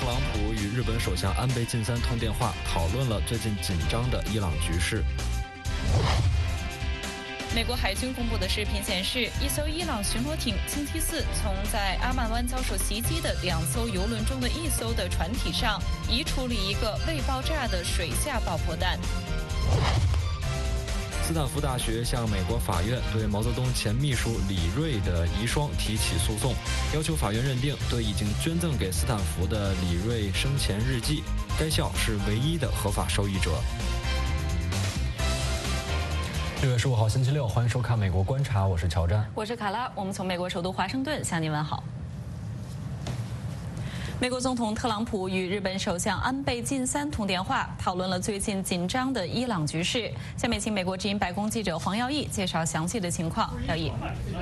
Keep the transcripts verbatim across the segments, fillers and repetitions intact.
特朗普与日本首相安倍晋三通电话，讨论了最近紧张的伊朗局势。 美国海军公布的视频显示，一艘伊朗巡逻艇星期四从在阿曼湾遭受袭击的两艘油轮中的一艘的船体上移除了一个未爆炸的水下爆破弹。 斯坦福大学向美国法院对毛泽东前秘书李锐的遗孀提起诉讼，要求法院认定对已经捐赠给斯坦福的李锐生前日记，该校是唯一的合法受益者。 六月十五号星期六，欢迎收看《美国观察》，我是乔詹， 我是卡拉，我们从美国首都华盛顿向您问好。美国总统特朗普与日本首相安倍晋三通电话，讨论了最近紧张的伊朗局势。下面请美国之音白宫记者黄耀义介绍详细的情况。耀义。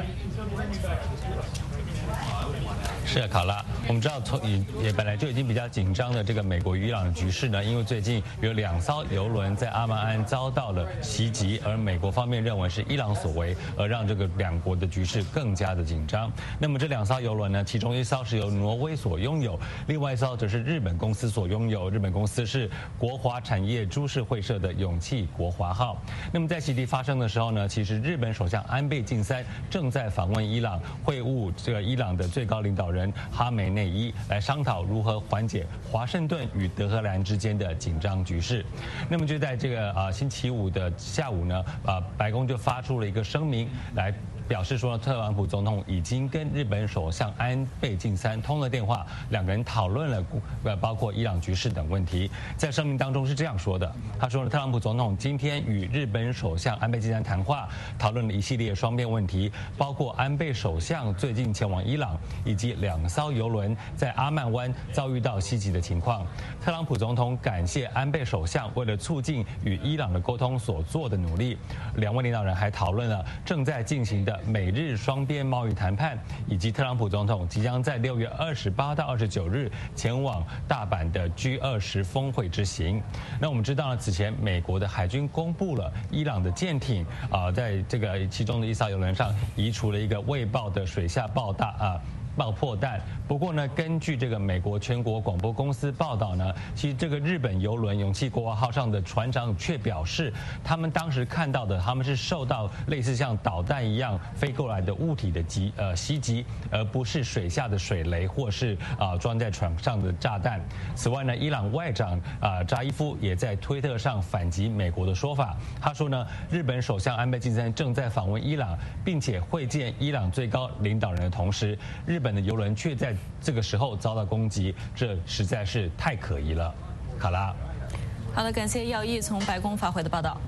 是啊，卡拉，我们知道从也也本来就已经比较紧张的这个美国与伊朗的局势呢，因为最近有两艘油轮在阿曼安遭到了袭击，而美国方面认为是伊朗所为，而让这个两国的局势更加的紧张。那么这两艘油轮呢，其中一艘是由挪威所拥有，另外一艘则是日本公司所拥有，日本公司是国华产业株式会社的勇气国华号。那么在袭击发生的时候呢，其实日本首相安倍晋三正在访问伊朗，会晤这个伊朗的最高领导人哈梅内伊，来商讨如何缓解华盛顿与德黑兰之间的紧张局势。那么就在这个啊星期五的下午呢，啊白宫就发出了一个声明来表示说，特朗普总统已经跟日本首相安倍晋三通了电话，两个人讨论了呃包括伊朗局势等问题。在声明当中是这样说的，他说特朗普总统今天与日本首相安倍晋三谈话，讨论了一系列双边问题，包括安倍首相最近前往伊朗，以及两艘油轮在阿曼湾遭遇到袭击的情况。特朗普总统感谢安倍首相为了促进与伊朗的沟通所做的努力。两位领导人还讨论了正在进行的美日双边贸易谈判，以及特朗普总统即将在六月二十八到二十九日前往大阪的 G 二十峰会之行。那我们知道呢，此前美国的海军公布了伊朗的舰艇啊、呃，在这个其中的一艘油轮上移除了一个未爆的水下爆弹啊。爆破弹。不过呢，根据这个美国全国广播公司报道呢，其实这个日本邮轮勇气国华号上的船长却表示，他们当时看到的他们是受到类似像导弹一样飞过来的物体的击呃袭击，而不是水下的水雷或是啊、呃、装在船上的炸弹。此外呢，伊朗外长啊、呃、扎伊夫也在推特上反击美国的说法，他说呢，日本首相安倍晋三正在访问伊朗，并且会见伊朗最高领导人的同时，日本的邮轮却在这个时候遭到攻击，这实在是太可疑了。卡拉， 好的，感谢耀义从白宫发回的报道。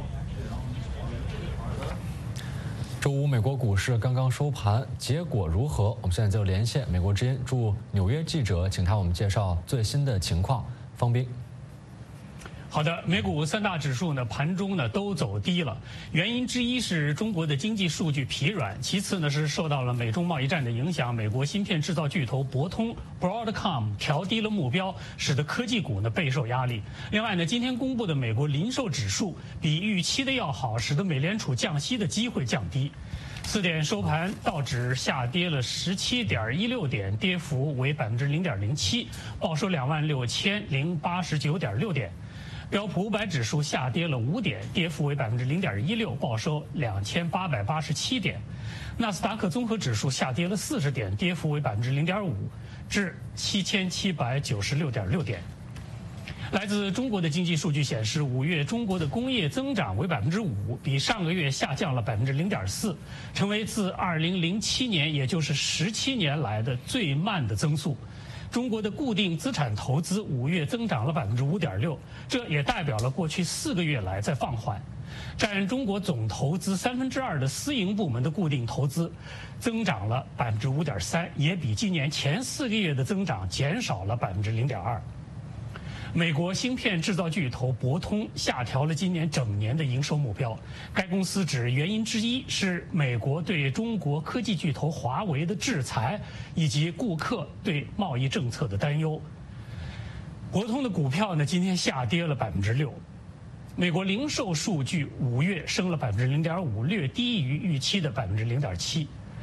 周五，美国股市刚刚收盘，结果如何？我们现在就连线美国之音驻纽约记者，请他为我们介绍最新的情况。方斌。 好的，美股三大指数呢盘中呢都走低了，原因之一是中国的经济数据疲软，其次呢是受到了美中贸易战的影响，美国芯片制造巨头博通 Broadcom 调低了目标，使得科技股呢备受压力。另外呢，今天公布的美国零售指数比预期的要好，使得美联储降息的机会降低。四点收盘，道指下跌了十七点一六点，跌幅为百分之零点零七，报收两万六千零八十九点六点。标普五百指数下跌了五点，跌幅为百分之零点一六，报收两千八百八十七点。纳斯达克综合指数下跌了四十点，跌幅为百分之零点五，至七千七百九十六点六点。来自中国的经济数据显示，五月中国的工业增长为百分之五，比上个月下降了百分之零点四，成为自二零零七年，也就是十七年来的最慢的增速。中国的固定资产投资五月增长了百分之五点六，这也代表了过去四个月来在放缓。占中国总投资三分之二的私营部门的固定投资增长了百分之五点三，也比今年前四个月的增长减少了百分之零点二。美国芯片制造巨头博通下调了今年整年的营收目标，该公司指原因之一是美国对中国科技巨头华为的制裁，以及顾客对贸易政策的担忧。博通的股票呢，今天下跌了百分之六。美国零售数据五月升了百分之零点五，略低于预期的百分之零点七。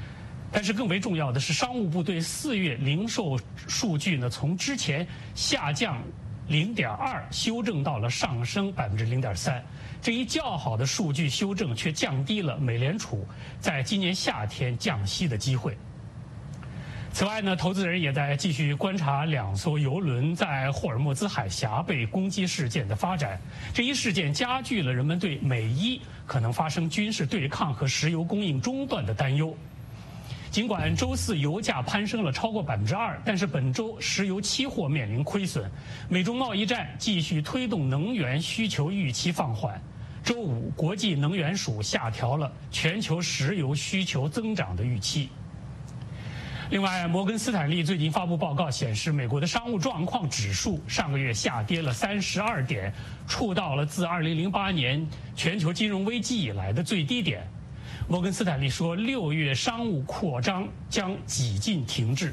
但是更为重要的是，商务部对四月零售数据呢，从之前下降零点二修正到了上升百分之零点三。这一较好的数据修正却降低了美联储在今年夏天降息的机会。此外呢，投资人也在继续观察两艘邮轮在霍尔木兹海峡被攻击事件的发展。这一事件加剧了人们对美伊可能发生军事对抗和石油供应中断的担忧。尽管周四油价攀升了超过百分之二，但是本周石油期货面临亏损。美中贸易战继续推动能源需求预期放缓。周五，国际能源署下调了全球石油需求增长的预期。另外，摩根斯坦利最近发布报告显示，美国的商务状况指数上个月下跌了三十二点，触到了自二零零八年全球金融危机以来的最低点。摩根斯坦利说，六月商务扩张将几近停滞。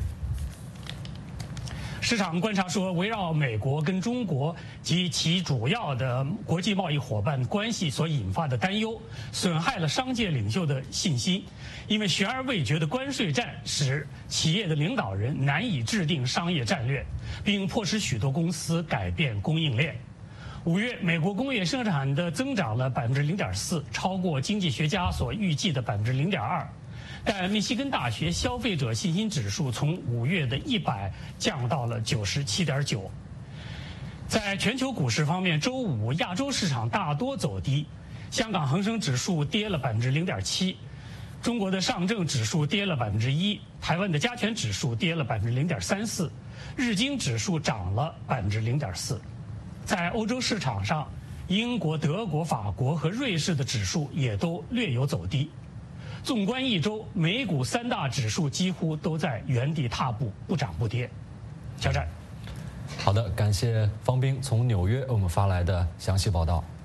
市场观察说，围绕美国跟中国及其主要的国际贸易伙伴关系所引发的担忧，损害了商界领袖的信心。因为悬而未决的关税战使企业的领导人难以制定商业战略，并迫使许多公司改变供应链。五月，美国工业生产的增长了百分之零点四，超过经济学家所预计的百分之零点二。但密西根大学消费者信心指数从五月的一百降到了九十七点九。在全球股市方面，周五亚洲市场大多走低，香港恒生指数跌了百分之零点七，中国的上证指数跌了百分之一，台湾的加权指数跌了百分之零点三四，日经指数涨了百分之零点四。在欧洲市场上，英国、德国、法国和瑞士的指数也都略有走低。纵观一周，美股三大指数几乎都在原地踏步，不涨不跌。肖战， 好的，感谢方冰从纽约为我们发来的详细报道。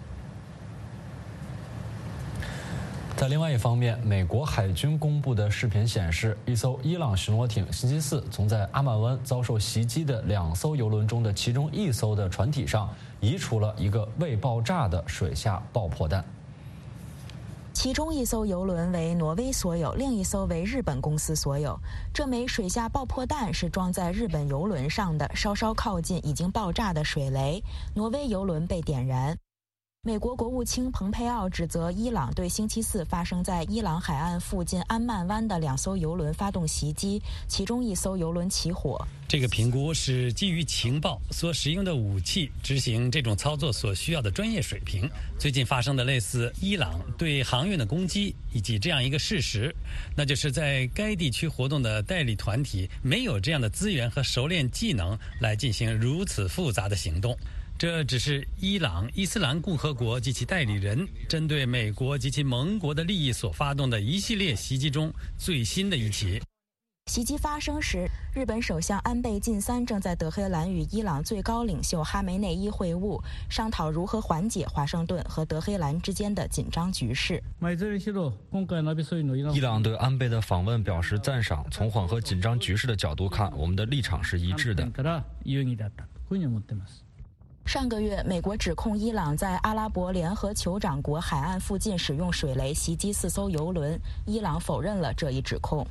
在另外一方面，美国海军公布的视频显示，一艘伊朗巡逻艇星期四从在阿曼湾遭受袭击的两艘油轮中的其中一艘的船体上移除了一个未爆炸的水下爆破弹。 其中一艘油轮为挪威所有，另一艘为日本公司所有。这枚水下爆破弹是装在日本油轮上的，稍稍靠近已经爆炸的水雷，挪威油轮被点燃。美国国务卿蓬佩奥指责伊朗对星期四发生在伊朗海岸附近安曼湾的两艘油轮发动袭击，其中一艘油轮起火。 这个评估是基于情报所使用的武器执行这种操作所需要的专业水平。最近发生的类似伊朗对航运的攻击，以及这样一个事实，那就是在该地区活动的代理团体没有这样的资源和熟练技能来进行如此复杂的行动。这只是伊朗伊斯兰共和国及其代理人针对美国及其盟国的利益所发动的一系列袭击中最新的一起。 袭击发生时，日本首相安倍晋三正在德黑兰与伊朗最高领袖哈梅内伊会晤，商讨如何缓解华盛顿和德黑兰之间的紧张局势。 伊朗对安倍的访问表示赞赏，从缓和紧张局势的角度看，我们的立场是一致的。 上个月，美国指控伊朗在阿拉伯联合酋长国海岸附近使用水雷袭击四艘油轮，伊朗否认了这一指控。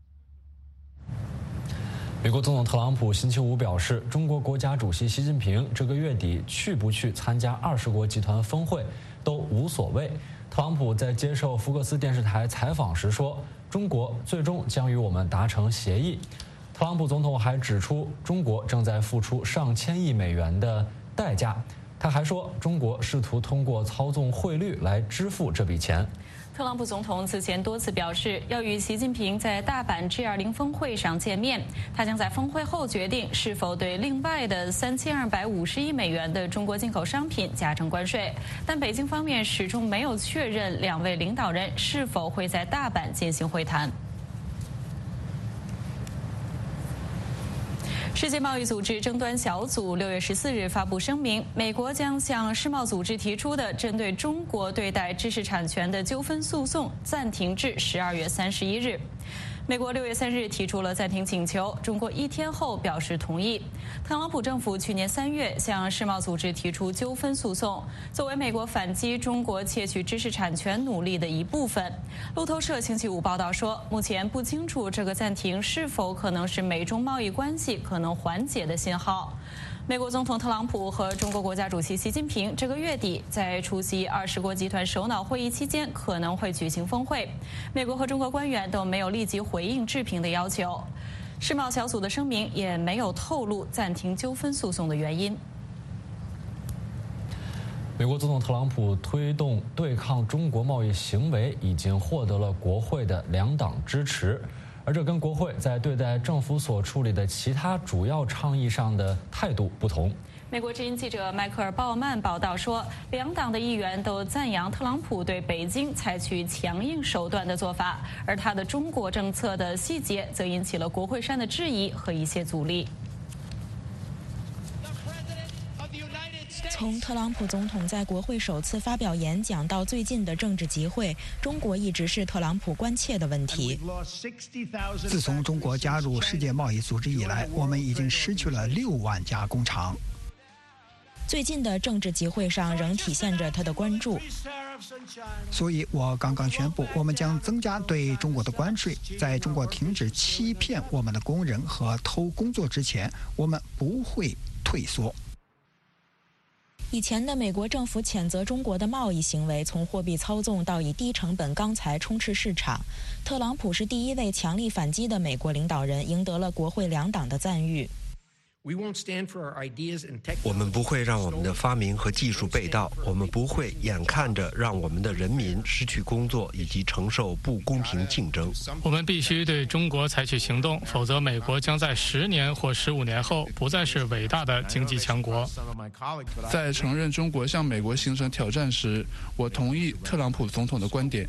美国总统特朗普星期五表示，中国国家主席习近平这个月底去不去参加二十国集团峰会都无所谓。特朗普在接受福克斯电视台采访时说，中国最终将与我们达成协议。特朗普总统还指出，中国正在付出上千亿美元的代价。他还说，中国试图通过操纵汇率来支付这笔钱。 特朗普总统此前多次表示，要与习近平在大阪 G 二十 峰会上见面。他将在峰会后决定是否对另外的三千二百五十亿美元的中国进口商品加征关税。但北京方面始终没有确认两位领导人是否会在大阪进行会谈。世界贸易组织争端小组六月十四日发布声明，美国将向世贸组织提出的针对中国对待知识产权的纠纷诉讼暂停至十二月三十一日。 美国六月三日提出了暂停请求，中国一天后表示同意。特朗普政府去年三月向世贸组织提出纠纷诉讼，作为美国反击中国窃取知识产权努力的一部分。路透社星期五报道说，目前不清楚这个暂停是否可能是美中贸易关系可能缓解的信号。美国总统特朗普和中国国家主席习近平这个月底在出席二十国集团首脑会议期间可能会举行峰会，美国和中国官员都没有立即回应置评的要求。世贸小组的声明也没有透露暂停纠纷诉讼的原因。 美国总统特朗普推动对抗中国贸易行为已经获得了国会的两党支持，而这跟国会在对待政府所处理的其他主要倡议上的态度不同。 美国之音记者迈克尔·鲍曼报道说，两党的议员都赞扬特朗普对北京采取强硬手段的做法，而他的中国政策的细节则引起了国会山的质疑和一些阻力。 从特朗普总统在国会首次发表演讲到最近的政治集会，中国一直是特朗普关切的问题。 自从中国加入世界贸易组织以来，我们已经失去了六万家工厂。 最近的政治集会上仍体现着他的关注。 所以我刚刚宣布，我们将增加对中国的关税。在中国停止欺骗我们的工人和偷工作之前，我们不会退缩。 以前的美国政府谴责中国的贸易行为，从货币操纵到以低成本钢材充斥市场。特朗普是第一位强力反击的美国领导人，赢得了国会两党的赞誉。 我们不会让我们的发明和技术被盗，我们不会眼看着让我们的人民失去工作以及承受不公平竞争。 我们必须对中国采取行动，否则美国将在十年或十五年后不再是伟大的经济强国。 在承认中国向美国形成挑战时，我同意特朗普总统的观点。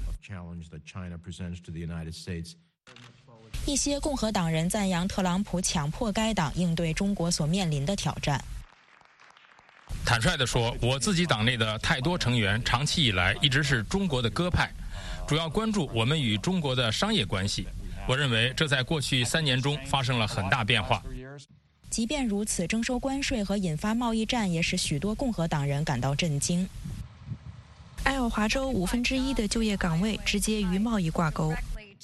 一些共和党人赞扬特朗普强迫该党应对中国所面临的挑战。 坦率地说，我自己党内的太多成员长期以来一直是中国的鸽派，主要关注我们与中国的商业关系。我认为这在过去三年中发生了很大变化。 即便如此，征收关税和引发贸易战也使许多共和党人感到震惊。 爱奥华州五分之一的就业岗位直接与贸易挂钩。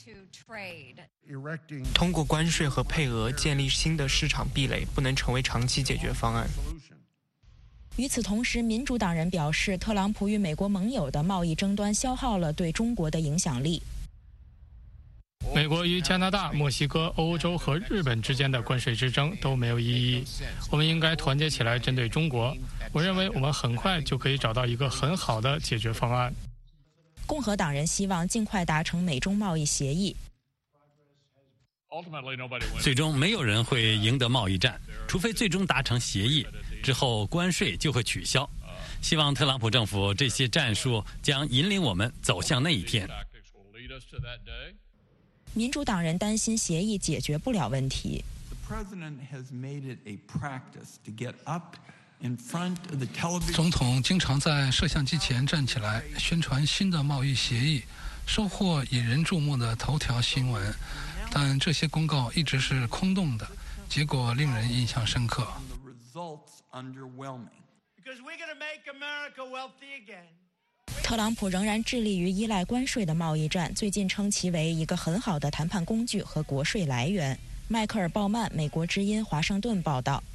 通过关税和配额建立新的市场壁垒，不能成为长期解决方案。 与此同时，民主党人表示，特朗普与美国盟友的贸易争端消耗了对中国的影响力。 美国与加拿大、墨西哥、欧洲和日本之间的关税之争都没有意义。我们应该团结起来针对中国。我认为我们很快就可以找到一个很好的解决方案。 共和党人希望尽快达成美中贸易协议。 最终没有人会赢得贸易战，除非最终达成协议，之后关税就会取消。希望特朗普政府这些战术将引领我们走向那一天。 民主党人担心协议解决不了问题。 总统经常在摄像机前站起来宣传新的贸易协议，收获引人注目的头条新闻。但这些公告一直是空洞的，结果令人印象深刻。 特朗普仍然致力于依赖关税的贸易战，最近称其为一个很好的谈判工具和国税来源。迈克尔·鲍曼，美国之音华盛顿报道。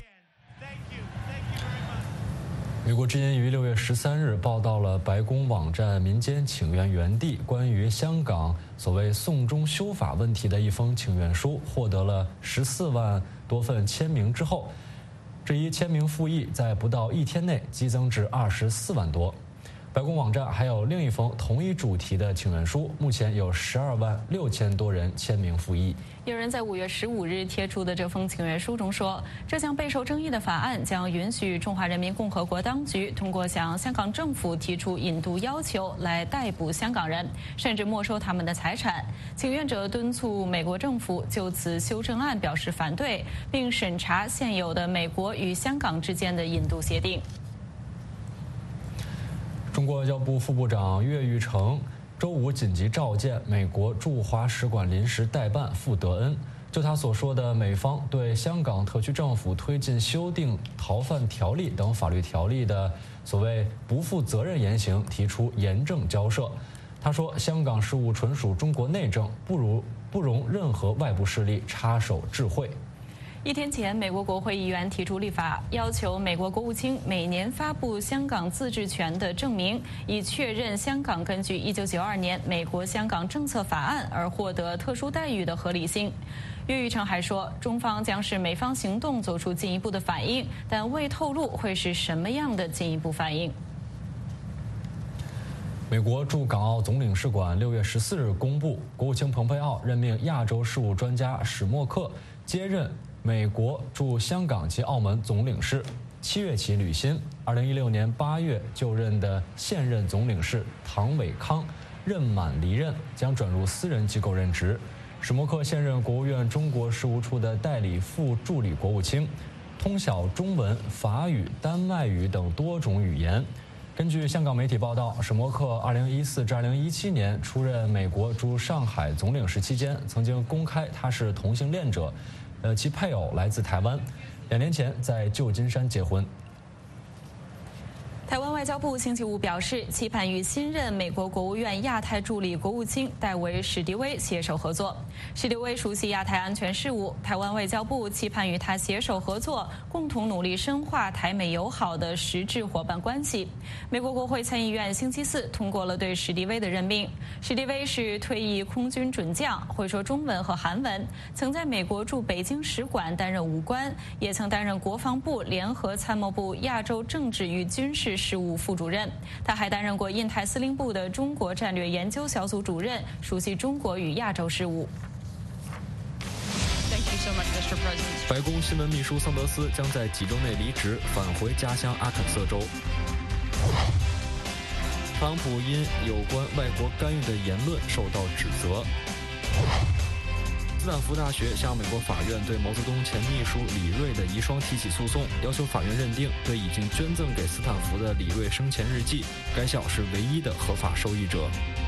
美国之音于六月十三日报道了白宫网站民间请愿园地关于香港所谓送中修法问题的一封请愿书，获得了十四万多份签名之后，这一签名复议在不到一天内激增至二十四万多。白宫网站还有另一封同一主题的请愿书，目前有十二万六千多人签名复议。 有人在五月十五日贴出的这封请愿书中说，这项备受争议的法案将允许中华人民共和国当局通过向香港政府提出引渡要求来逮捕香港人，甚至没收他们的财产。请愿者敦促美国政府就此修正案表示反对，并审查现有的美国与香港之间的引渡协定。 中国外交部副部长岳玉成周五紧急召见美国驻华使馆临时代办傅德恩。就他所说的，美方对香港特区政府推进修订逃犯条例等法律条例的所谓不负责任言行提出严正交涉。他说，香港事务纯属中国内政，不如不容任何外部势力插手智慧。 一天前，美国国会议员提出立法，要求美国国务卿每年发布香港自治权的证明，以确认香港根据一九九二年美国香港政策法案而获得特殊待遇的合理性。岳玉成还说，中方将是美方行动做出进一步的反应，但未透露会是什么样的进一步反应。 美国驻港澳总领事馆六月十四日公布，国务卿蓬佩奥任命亚洲事务专家史默克接任美国驻香港及澳门总领事，七月起履新。二零一六年八月就任的现任总领事唐伟康任满离任，将转入私人机构任职。史默克现任国务院中国事务处的代理副助理国务卿，通晓中文、法语、丹麦语等多种语言。根据香港媒体报道，史默克二零一四至二零一七年出任美国驻上海总领事期间，曾经公开他是同性恋者，呃，其配偶来自台湾，两年前在旧金山结婚。 台湾外交部星期五表示，期盼与新任美国国务院亚太助理国务卿戴维·史迪威携手合作。史迪威熟悉亚太安全事务，台湾外交部期盼与他携手合作，共同努力深化台美友好的实质伙伴关系。美国国会参议院星期四通过了对史迪威的任命。史迪威是退役空军准将，会说中文和韩文，曾在美国驻北京使馆担任武官，也曾担任国防部联合参谋部亚洲政治与军事事务副主任。他还担任过印太司令部的中国战略研究小组主任，熟悉中国与亚洲事务。 白宫新闻秘书桑德斯将在几周内离职，返回家乡阿肯色州。特朗普因有关外国干预的言论受到指责。斯坦福大学向美国法院对毛泽东前秘书李瑞的遗孀提起诉讼，要求法院认定对已经捐赠给斯坦福的李瑞生前日记，该校是唯一的合法受益者。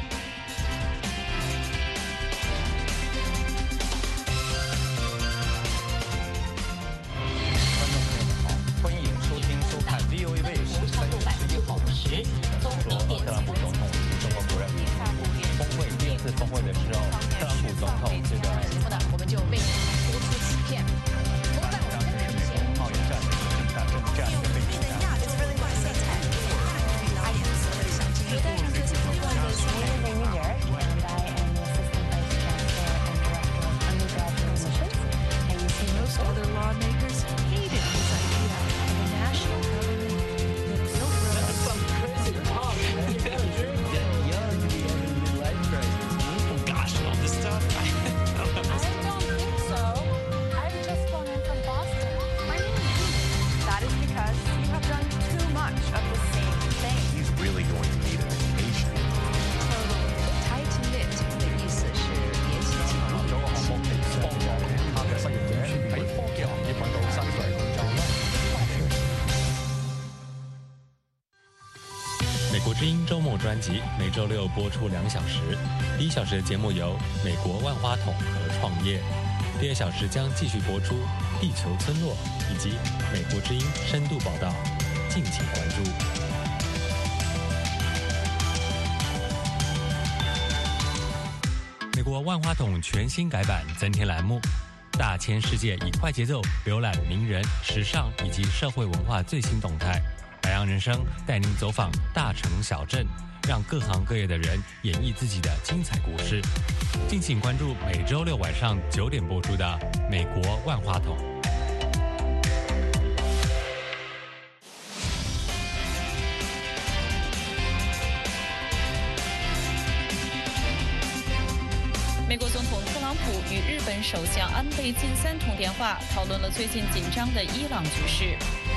欢迎收听收看 V O A 卫视三月十一号时，说特朗普总统及中国夫人峰会第二次峰会的时候，特朗普总统这个。 我们就为您播出此片。同伴我们的人民贸易战正大正这样一个背景下。 Most other lawmakers hated this idea of a national government that built roads. Oh gosh, all this stuff. I don't think so. I've just flown in from Boston. My name is Eve. That is because you have done too much of the same thing. He's really going to need a vacation. Tight-knit 的意思是联系紧密。 美国之音周末专辑每周六播出两小时，第一小时的节目由美国万花筒和创业，第二小时将继续播出地球村落以及美国之音深度报道，敬请关注。美国万花筒全新改版增添栏目，大千世界以快节奏浏览名人、时尚以及社会文化最新动态。百样人生带您走访大城小镇，让各行各业的人演绎自己的精彩故事。敬请关注每周六晚上九点播出的《美国万花筒》。 美国总统特朗普与日本首相安倍晋三通电话，讨论了最近紧张的伊朗局势。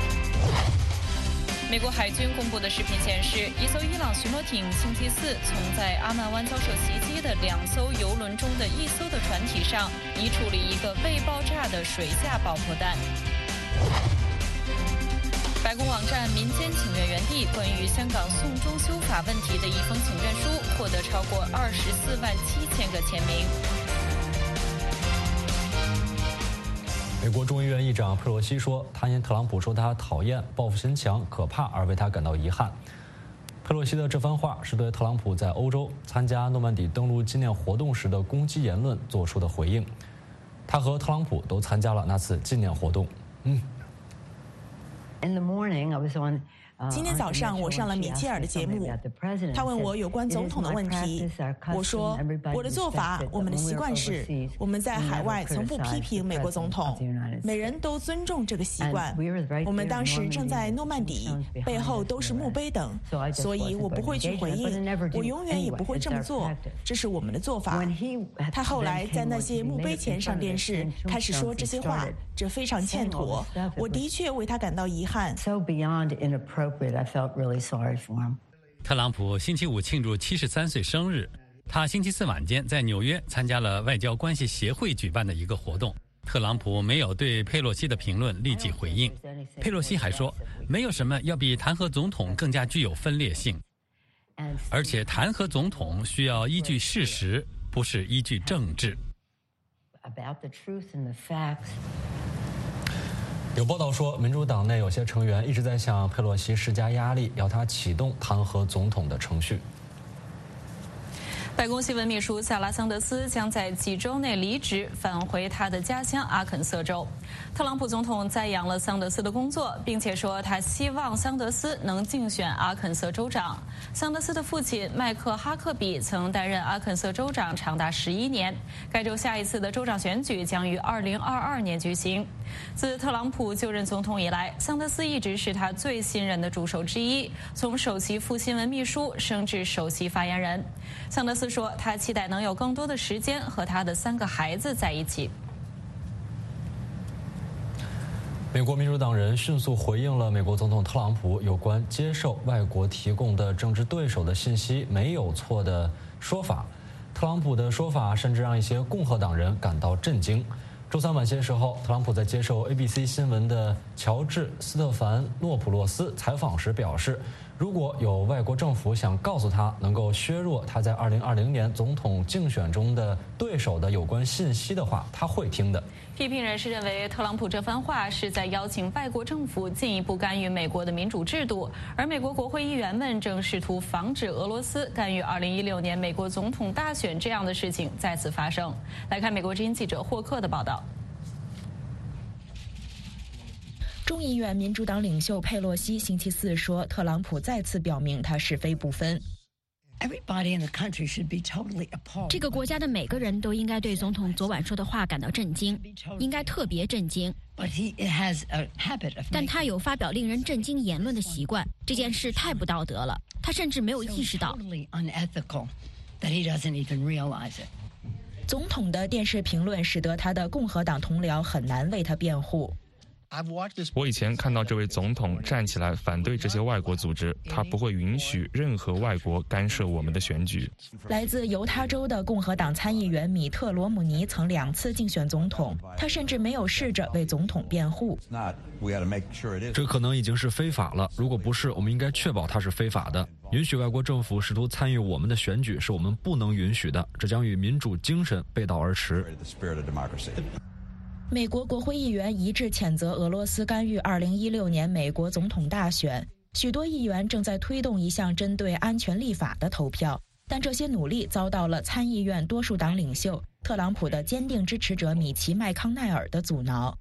美国海军公布的视频显示，一艘伊朗巡逻艇星期四从在阿曼湾遭受袭击的两艘油轮中的一艘的船体上移处理一个未爆炸的水下爆破弹。白宫网站民间请愿园地关于香港送中修法问题的一封请愿书获得超过二十四万七千个签名。 美国众议院议长佩洛西说，他因特朗普说他讨厌、报复心强、可怕而为他感到遗憾。佩洛西的这番话是对特朗普在欧洲参加诺曼底登陆纪念活动时的攻击言论做出的回应。他和特朗普都参加了那次纪念活动。嗯。 In the morning, I was on. 今天早上我上了米切尔的节目，他问我有关总统的问题。我说我的做法，我们的习惯是我们在海外从不批评美国总统，每人都尊重这个习惯。我们当时正在诺曼底，背后都是墓碑等，所以我不会去回应，我永远也不会这么做，这是我们的做法。他后来在那些墓碑前上电视，开始说这些话，这非常欠妥，我的确为他感到遗憾。 I felt really sorry for him. 特朗普星期五庆祝七十三岁生日，他星期四晚间在纽约参加了外交关系协会举办的一个活动。特朗普没有对佩洛西的评论立即回应。佩洛西还说，没有什么要比弹劾总统更加具有分裂性，而且弹劾总统需要依据事实，不是依据政治。 About the truth and the facts. 有报道说，民主党内有些成员一直在向佩洛西施加压力，要他启动弹劾总统的程序。 白宫新闻秘书萨拉桑德斯将在几周内离职，返回他的家乡阿肯色州。特朗普总统赞扬了桑德斯的工作，并且说他希望桑德斯能竞选阿肯色州长。桑德斯的父亲麦克哈克比曾担任阿肯色州长长达十一年。该州下一次的州长选举将于二零二二年举行。自特朗普就任总统以来，桑德斯一直是他最信任的助手之一，从首席副新闻秘书升至首席发言人。桑德斯说，他期待能有更多的时间和他的三个孩子在一起。 美国民主党人迅速回应了美国总统特朗普有关接受外国提供的政治对手的信息没有错的说法。特朗普的说法甚至让一些共和党人感到震惊。周三晚些时候，特朗普在接受 A B C 新闻的乔治·斯特凡诺普洛斯采访时表示，如果有外国政府想告诉他能够削弱他在二零二零年总统竞选中的对手的有关信息的话，他会听的。 批评人士认为，特朗普这番话是在邀请外国政府进一步干预美国的民主制度，而美国国会议员们正试图防止俄罗斯干预二零一六年美国总统大选这样的事情再次发生。来看美国之音记者霍克的报道。 众议院民主党领袖佩洛西星期四说，特朗普再次表明他是非不分。 这个国家的每个人都应该对总统昨晚说的话感到震惊，应该特别震惊。但他有发表令人震惊言论的习惯，这件事太不道德了，他甚至没有意识到。 总统的电视评论使得他的共和党同僚很难为他辩护。 我以前看到这位总统站起来反对这些外国组织，他不会允许任何外国干涉我们的选举。 来自犹他州的共和党参议员米特·罗姆尼曾两次竞选总统，他甚至没有试着为总统辩护。 这可能已经是非法了，如果不是，我们应该确保它是非法的。允许外国政府试图参与我们的选举是我们不能允许的，这将与民主精神背道而驰。 美国国会议员一致谴责俄罗斯干预二零一六年美国总统大选，许多议员正在推动一项针对安全立法的投票，但这些努力遭到了参议院多数党领袖特朗普的坚定支持者米奇·麦康奈尔的阻挠。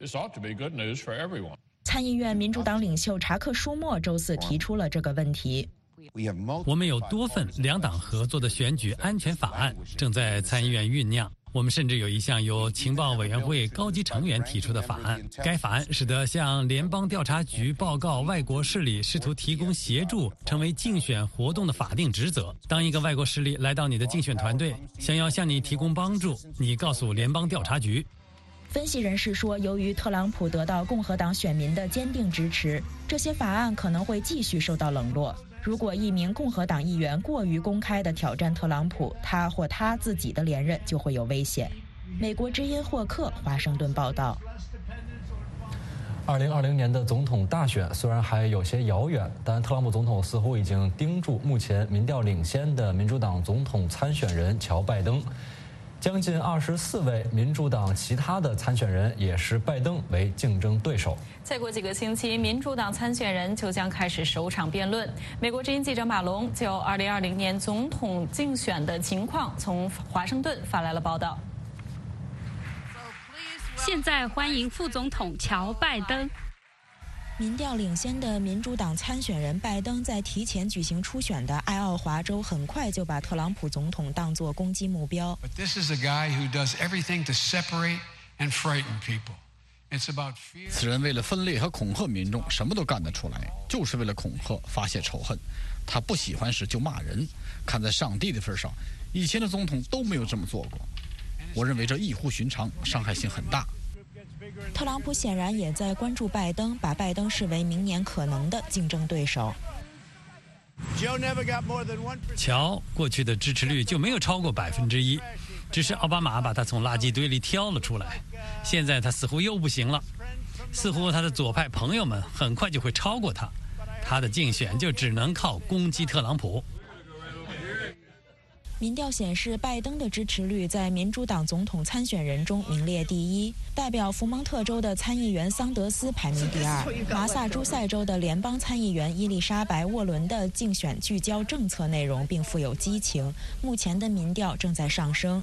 参议院民主党领袖查克·舒默周四提出了这个问题。 我们有多份两党合作的选举安全法案正在参议院酝酿。我们甚至有一项由情报委员会高级成员提出的法案，该法案使得向联邦调查局报告外国势力试图提供协助成为竞选活动的法定职责。当一个外国势力来到你的竞选团队，想要向你提供帮助，你告诉联邦调查局。 分析人士说，由于特朗普得到共和党选民的坚定支持，这些法案可能会继续受到冷落。如果一名共和党议员过于公开地挑战特朗普，他或他自己的连任就会有危险。美国之音霍克华盛顿报道。 二零二零年的总统大选虽然还有些遥远，但特朗普总统似乎已经盯住目前民调领先的民主党总统参选人乔拜登。将近二十四位民主党其他的参选人也视拜登为竞争对手。 再过几个星期，民主党参选人就将开始首场辩论。美国之音记者马龙就二零二零年总统竞选的情况从华盛顿发来了报道。 现在欢迎副总统乔拜登。 民调领先的民主党参选人拜登在提前举行初选的爱奥华州，很快就把特朗普总统当作攻击目标。 But this is a guy who does everything to separate and frighten people. 此人为了分裂和恐吓民众，什么都干得出来，就是为了恐吓、发泄仇恨。他不喜欢时就骂人。看在上帝的份上，以前的总统都没有这么做过。我认为这异乎寻常，伤害性很大。 特朗普显然也在关注拜登，把拜登视为明年可能的竞争对手。 乔过去的支持率就没有超过百分之一，只是奥巴马把他从垃圾堆里挑了出来。现在他似乎又不行了，似乎他的左派朋友们很快就会超过他，他的竞选就只能靠攻击特朗普。 民调显示，拜登的支持率在民主党总统参选人中名列第一，代表福蒙特州的参议员桑德斯排名第二。麻萨诸塞州的联邦参议员伊丽莎白·沃伦的竞选聚焦政策内容并富有激情，目前的民调正在上升。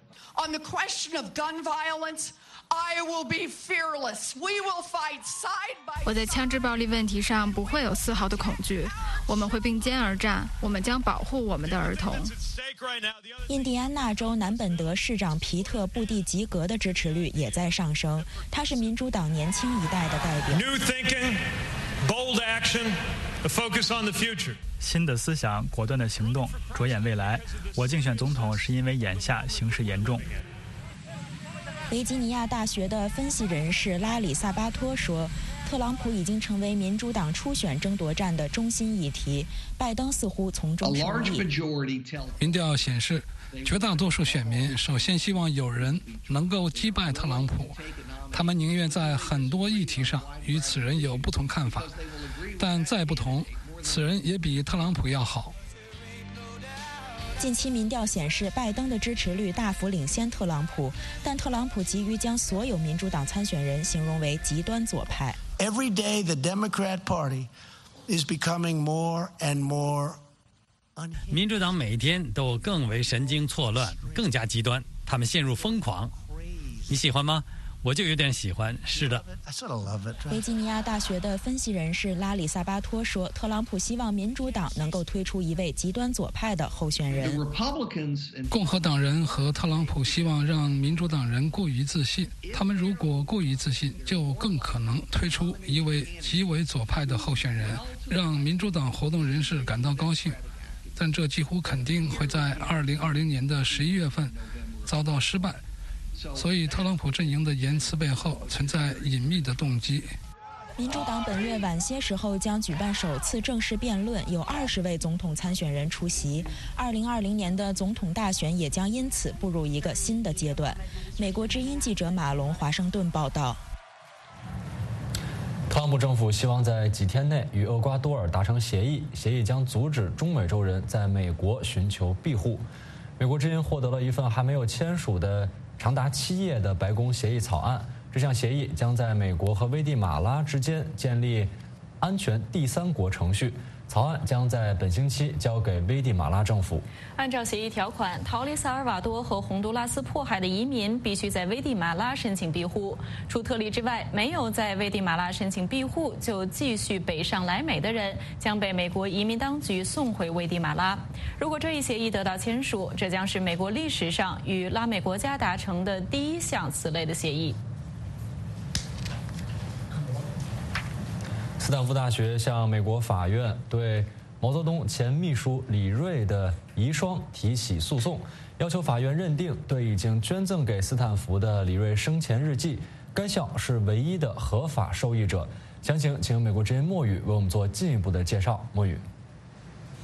On the question of gun violence, I will be fearless. We will fight side by side. 我在枪支暴力问题上不会有丝毫的恐惧，我们会并肩而战，我们将保护我们的儿童。 印第安纳州南本德市长皮特·布蒂吉格的支持率也在上升，他是民主党年轻一代的代表。 New thinking, bold action, a focus on the future. 新的思想，果断的行动，着眼未来。我竞选总统是因为眼下形势严重。 维吉尼亚大学的分析人士拉里·萨巴托说，特朗普已经成为民主党初选争夺战的中心议题，拜登似乎从中受益。 民调显示，绝大多数选民首先希望有人能够击败特朗普，他们宁愿在很多议题上与此人有不同看法，但再不同，此人也比特朗普要好。 近期民调显示，拜登的支持率大幅领先特朗普，但特朗普急于将所有民主党参选人形容为极端左派。 Every day, the Democrat Party is becoming more and more. 民主党每天都更为神经错乱，更加极端，他们陷入疯狂。你喜欢吗？我就有点喜欢，是的。 维吉尼亚大学的分析人士拉里·萨巴托说，特朗普希望民主党能够推出一位极端左派的候选人。 共和党人和特朗普希望让民主党人过于自信，他们如果过于自信，就更可能推出一位极为左派的候选人，让民主党活动人士感到高兴。但这几乎肯定会在二零二零年的十一月份遭到失败。所以，特朗普阵营的言辞背后存在隐秘的动机。 民主党本月晚些时候将举办首次正式辩论，有二十位总统参选人出席。二零二零年的总统大选也将因此步入一个新的阶段。美国之音记者马龙华盛顿报道。 特朗普政府希望在几天内与厄瓜多尔达成协议，协议将阻止中美洲人在美国寻求庇护。美国之音获得了一份还没有签署的长达七页的白宫协议草案，这项协议将在美国和危地马拉之间建立安全第三国程序。草案将在本星期交给危地马拉政府。 按照协议条款，逃离萨尔瓦多和洪都拉斯迫害的移民必须在危地马拉申请庇护。除特例之外，没有在危地马拉申请庇护就继续北上来美的人，将被美国移民当局送回危地马拉。如果这一协议得到签署，这将是美国历史上与拉美国家达成的第一项此类的协议。 斯坦福大学向美国法院对毛泽东前秘书李瑞的遗孀提起诉讼，要求法院认定对已经捐赠给斯坦福的李瑞生前日记，该校是唯一的合法受益者。详情请美国之音墨雨为我们做进一步的介绍。墨雨。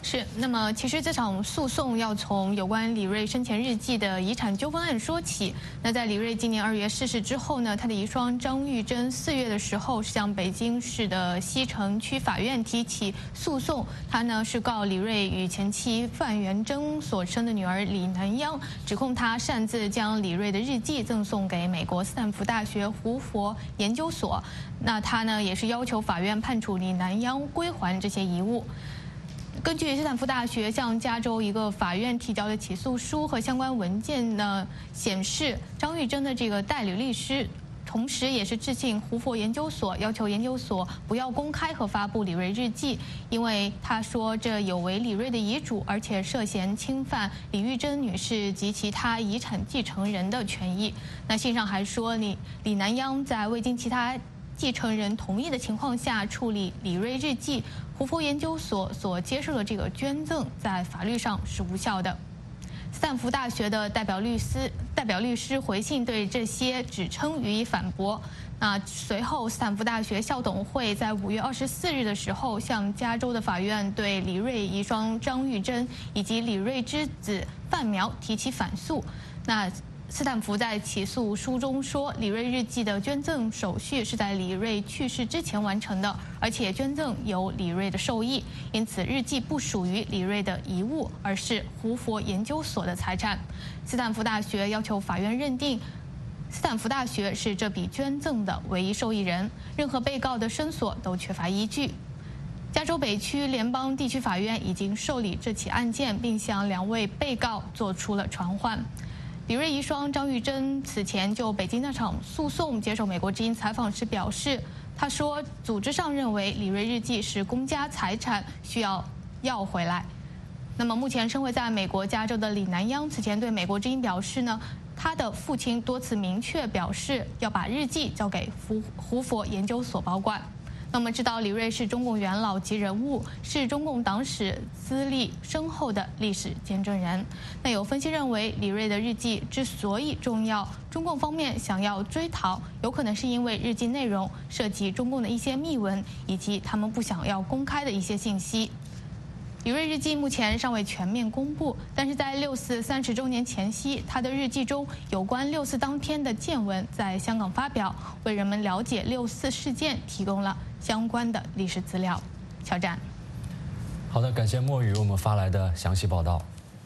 是，那么其实这场诉讼要从有关李瑞生前日记的遗产纠纷案说起。那在李瑞今年二月逝世之后呢，他的遗孀张玉珍四月的时候是向北京市的西城区法院提起诉讼，他呢是告李瑞与前妻范元贞所生的女儿李南央，指控他擅自将李瑞的日记赠送给美国斯坦福大学胡佛研究所。那他呢也是要求法院判处李南央归还这些遗物。根据斯坦福大学向加州一个法院提交的起诉书和相关文件呢，显示张玉珍的这个代理律师，同时也是致信胡佛研究所，要求研究所不要公开和发布李瑞日记，因为他说这有违李瑞的遗嘱，而且涉嫌侵犯李玉珍女士及其他遗产继承人的权益。那信上还说，李李南央在未经其他继承人同意的情况下处理李瑞日记，胡佛研究所所接受的这个捐赠在法律上是无效的。斯坦福大学的代表律师代表律师回信对这些指称予以反驳。那随后，斯坦福大学校董会在五月二十四日的时候，向加州的法院对李瑞遗孀张玉珍以及李瑞之子范苗提起反诉。那斯坦福在起诉书中说，李瑞日记的捐赠手续是在李瑞去世之前完成的，而且捐赠由李瑞的受益，因此日记不属于李瑞的遗物，而是胡佛研究所的财产。斯坦福大学要求法院认定斯坦福大学是这笔捐赠的唯一受益人，任何被告的申索都缺乏依据。加州北区联邦地区法院已经受理这起案件，并向两位被告做出了传唤。李瑞遗孀张玉珍此前就北京那场诉讼接受美国之音采访时表示，他说组织上认为李瑞日记是公家财产，需要要回来。那么目前生活在美国加州的李南央此前对美国之音表示呢，他的父亲多次明确表示要把日记交给胡胡佛研究所保管。那么知道李瑞是中共元老级人物，是中共党史资历深厚的历史见证人。那有分析认为，李瑞的日记之所以重要，中共方面想要追讨，有可能是因为日记内容涉及中共的一些秘闻，以及他们不想要公开的一些信息。李瑞日记目前尚未全面公布，但是在六四三十周年前夕，他的日记中有关六四当天的见闻在香港发表，为人们了解六四事件提供了相关的历史资料。肖战。 好的，感谢墨雨为我们发来的详细报道。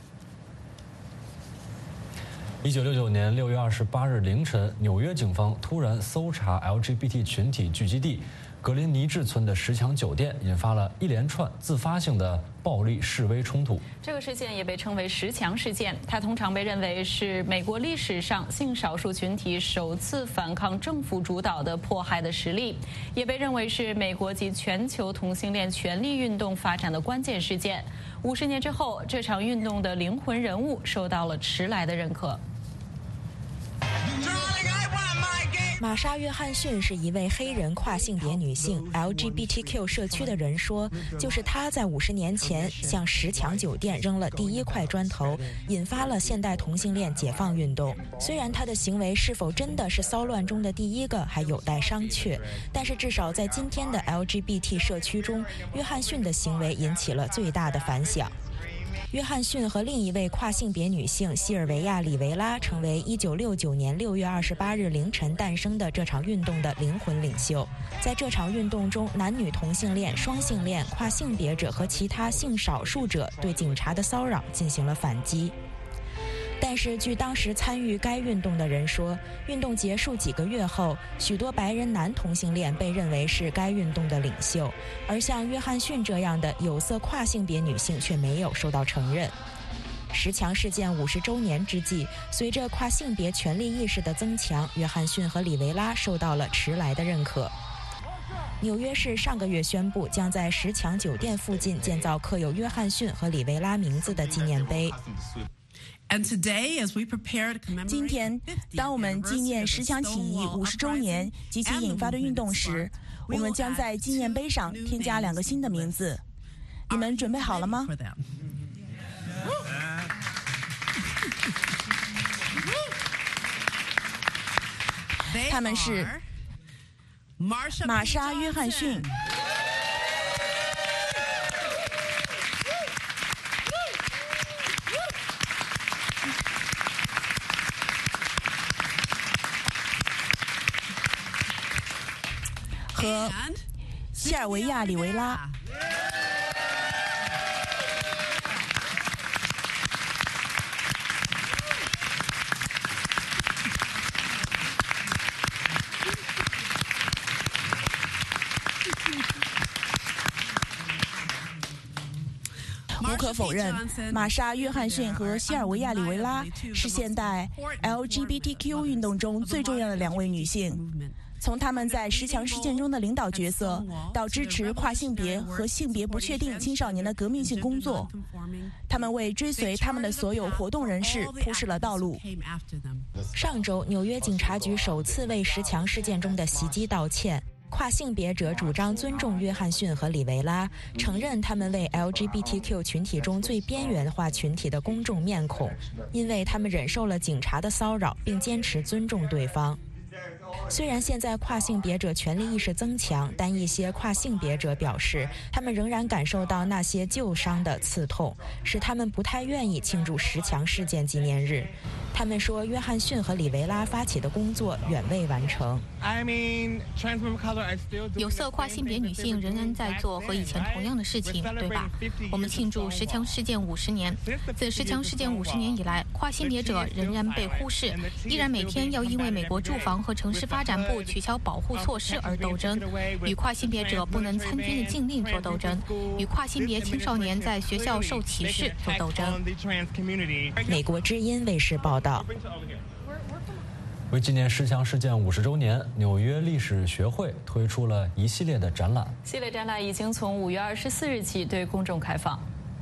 一九六九年六月二十八日凌晨，纽约警方突然搜查 L G B T 群体聚集地格林尼治村的石墙酒店，引发了一连串自发性的暴力示威冲突。 这个事件也被称为石墙事件，它通常被认为是美国历史上性少数群体首次反抗政府主导的迫害的实例，也被认为是美国及全球同性恋权利运动发展的关键事件。五十年之后，这场运动的灵魂人物受到了迟来的认可。 玛莎·约翰逊是一位黑人跨性别女性 L G B T Q 社区的人说，就是她在五十年前向石墙酒店扔了第一块砖头，引发了现代同性恋解放运动。虽然她的行为是否真的是骚乱中的第一个还有待商榷，但是至少在今天的 L G B T 社区中，约翰逊的行为引起了最大的反响。约翰逊和另一位跨性别女性西尔维亚·里维拉成为一九六九年六月二十八日凌晨诞生的这场运动的灵魂领袖。在这场运动中，男女同性恋、双性恋、跨性别者和其他性少数者对警察的骚扰进行了反击。但是据当时参与该运动的人说，运动结束几个月后，许多白人男同性恋被认为是该运动的领袖，而像约翰逊这样的有色跨性别女性却没有受到承认。石墙事件五十周年之际，随着跨性别权利意识的增强，约翰逊和里维拉受到了迟来的认可。纽约市上个月宣布，将在石墙酒店附近建造刻有约翰逊和里维拉名字的纪念碑。 今天，当我们纪念石墙起义五十周年及其引发的运动时，我们将在纪念碑上添加两个新的名字。你们准备好了吗？他们是玛莎·约翰逊、 尔维亚里维拉。无可否认，玛莎·约翰逊和西尔维亚·里维拉是现代 L G B T Q 运动中最重要的两位女性。从她们在十强事件中的领导角色，到支持跨性别和性别不确定青少年的革命性工作，她们为追随他们的所有活动人士铺设了道路。 上周，纽约警察局首次为十强事件中的袭击道歉。跨性别者主张尊重约翰逊和里维拉，承认他们为 L G B T Q 群体中最边缘化群体的公众面孔，因为他们忍受了警察的骚扰，并坚持尊重对方。虽然现在跨性别者权利意识增强，但一些跨性别者表示，他们仍然感受到那些旧伤的刺痛，使他们不太愿意庆祝十强事件纪念日。他们说，约翰逊和里维拉发起的工作远未完成。 有色跨性别女性仍然在做和以前同样的事情，对吧？我们庆祝十强事件五十年，自十强事件五十年以来，跨性别者仍然被忽视，依然每天要因为美国住房和城市发展部取消保护措施而斗争，与跨性别者不能参军的禁令做斗争，与跨性别青少年在学校受歧视做斗争。 美国之音卫视报道。 为纪念十强事件五十周年，纽约历史学会推出了一系列的展览。 系列展览已经从五月二十四日起对公众开放。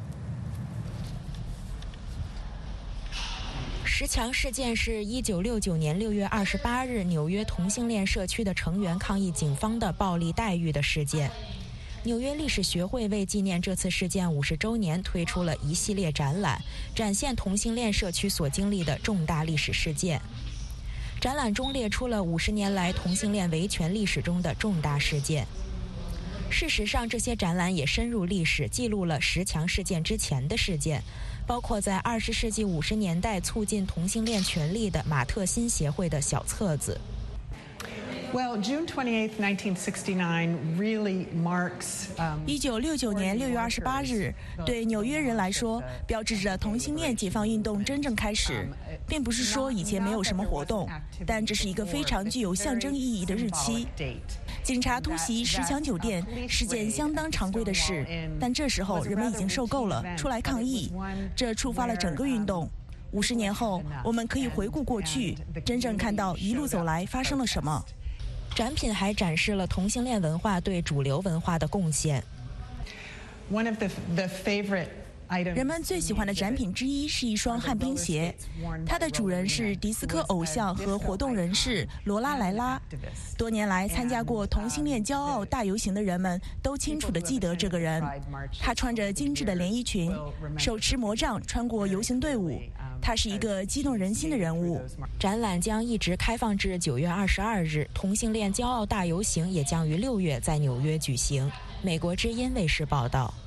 十强事件是一九六九年六月二十八日纽约同性恋社区的成员抗议警方的暴力待遇的事件。纽约历史学会为纪念这次事件五十周年，推出了一系列展览，展现同性恋社区所经历的重大历史事件。展览中列出了五十年来同性恋维权历史中的重大事件。事实上，这些展览也深入历史，记录了十强事件之前的事件，包括在二十世纪五十年代促进同性恋权利的马特辛协会的小册子。 Well, June twenty-eighth, nineteen sixty-nine really marks. 一九六九年六月二十八日，对纽约人来说，标志着同性恋解放运动真正开始。并不是说以前没有什么活动，但这是一个非常具有象征意义的日期。警察突袭十强酒店是件相当常规的事，但这时候人们已经受够了，出来抗议，这触发了整个运动。五十年后，我们可以回顾过去，真正看到一路走来发生了什么。 展品还展示了同性恋文化对主流文化的贡献。 One of the the favorite 人们最喜欢的展品之一是一双旱冰鞋，它的主人是迪斯科偶像和活动人士罗拉莱拉。多年来参加过同性恋骄傲大游行的人们都清楚地记得这个人。他穿着精致的连衣裙，手持魔杖穿过游行队伍。他是一个激动人心的人物。 展览将一直开放至九月二十二日，同性恋骄傲大游行也将于六月在纽约举行。美国之音卫视报道。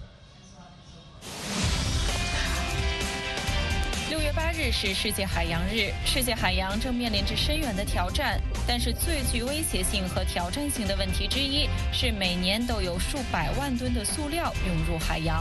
六月八日是世界海洋日，世界海洋正面临着深远的挑战，但是最具威胁性和挑战性的问题之一是每年都有数百万吨的塑料涌入海洋。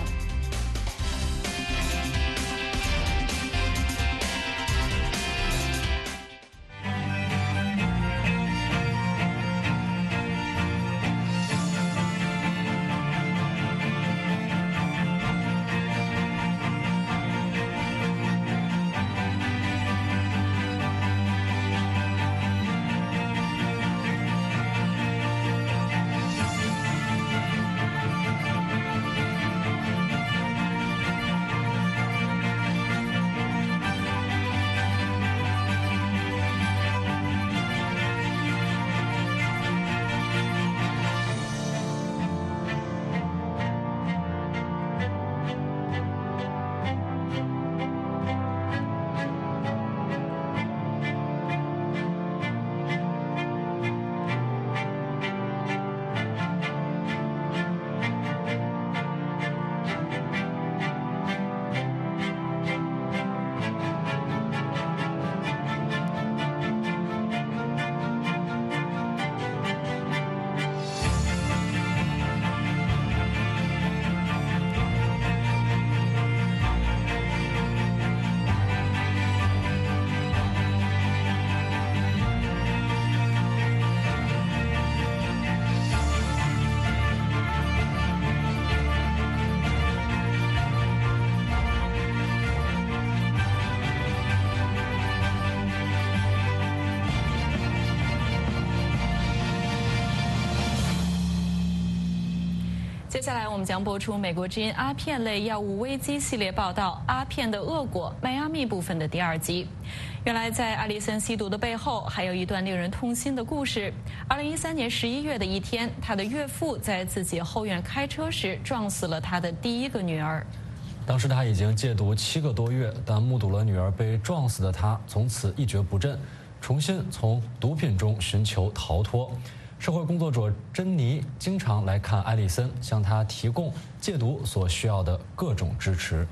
接下来我们将播出美国之音阿片类药物危机系列报道《阿片的恶果》迈阿密部分的第二集。原来在艾丽森吸毒的背后还有一段令人痛心的故事。二零一三年十一月的一天，他的岳父在自己后院开车时撞死了他的第一个女儿。 当时他已经戒毒七个多月，但目睹了女儿被撞死的他从此一蹶不振，重新从毒品中寻求逃脱。社会工作者珍妮经常来看艾丽森，向他提供戒毒所需要的各种支持。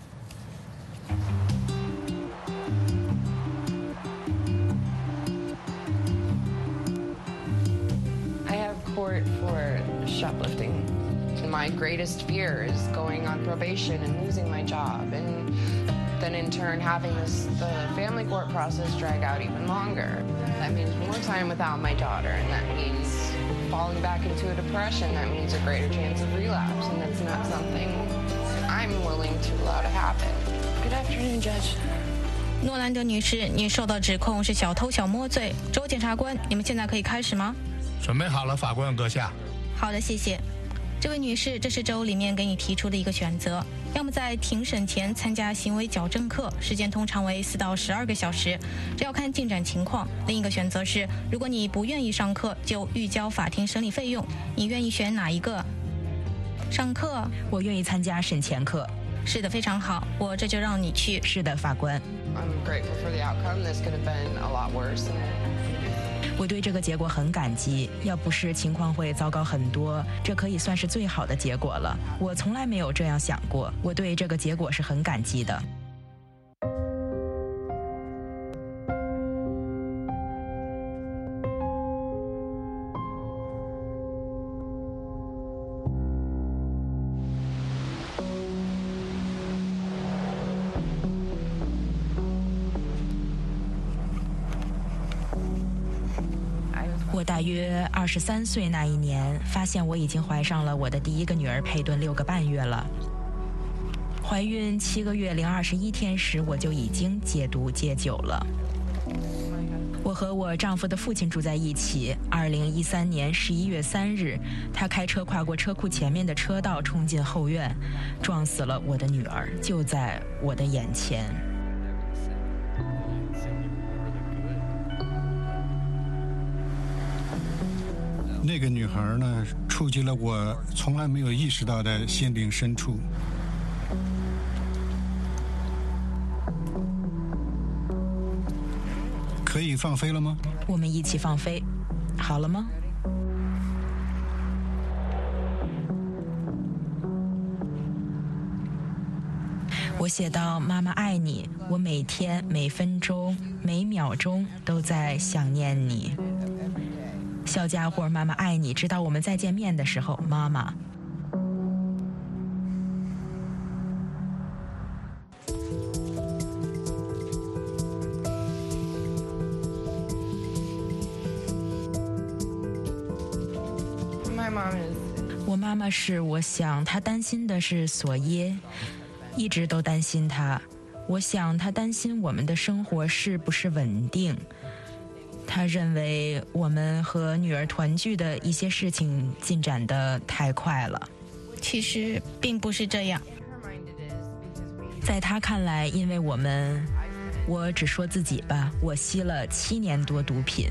I have court for shoplifting. My greatest fear is going on probation and losing my job, and then in turn having this the family court process drag out even longer. That means more time without my daughter, and that means falling back into a depression. That means a greater chance of relapse, and that's not something I'm willing to allow to happen. Good afternoon, Judge. 诺兰德女士，你受到指控是小偷小摸罪。州检察官，你们现在可以开始吗？ 准备好了，法官阁下。 好的，谢谢。这位女士，这是州里面给你提出的一个选择，要么在庭审前参加行为矫正课，时间通常为四到十二个小时，这要看进展情况。另一个选择是，如果你不愿意上课，就预交法庭审理费用。你愿意选哪一个？上课？ 我愿意参加审前课。 是的，非常好，我这就让你去。 是的，法官。 I'm grateful for the outcome. This could have been a lot worse. 我对这个结果很感激，要不是情况会糟糕很多，这可以算是最好的结果了。我从来没有这样想过，我对这个结果是很感激的。我大约二十三岁那一年，发现我已经怀上了我的第一个女儿佩顿六个半月了。怀孕七个月零二十一天时，我就已经戒毒戒酒了。我和我丈夫的父亲住在一起。二零一三年十一月三日，他开车跨过车库前面的车道，冲进后院，撞死了我的女儿，就在我的眼前。 那个女孩呢，触及了我从来没有意识到的心灵深处。可以放飞了吗？ 我们一起放飞，好了吗？我写到：妈妈爱你，我每天每分钟每秒钟都在想念你。小家伙，妈妈爱你，直到我们再见面的时候，妈妈。我妈妈是，我想她担心的是索耶，一直都担心她。我想她担心我们的生活是不是稳定。他认为我们和女儿团聚的一些事情进展得太快了。 其实并不是这样。 在他看来，因为我们，我只说自己吧，我吸了七年多毒品。